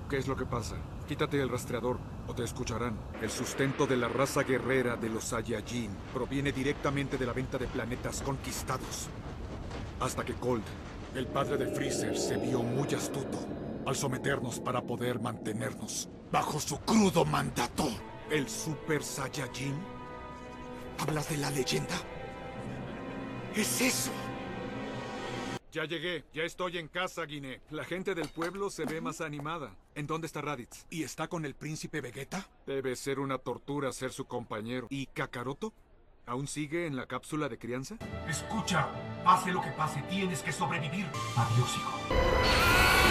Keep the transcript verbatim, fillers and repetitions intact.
¿Qué es lo que pasa? Quítate el rastreador o te escucharán. El sustento de la raza guerrera de los Saiyajin proviene directamente de la venta de planetas conquistados. Hasta que Cold, el padre de Freezer, se vio muy astuto al someternos para poder mantenernos bajo su crudo mandato. ¿El Super Saiyajin? ¿Hablas de la leyenda? ¡Es eso! Ya llegué, ya estoy en casa, Guiné. La gente del pueblo se ve más animada. ¿En dónde está Raditz? ¿Y está con el príncipe Vegeta? Debe ser una tortura ser su compañero. ¿Y Kakaroto? ¿Aún sigue en la cápsula de crianza? Escucha, pase lo que pase, tienes que sobrevivir. Adiós, hijo.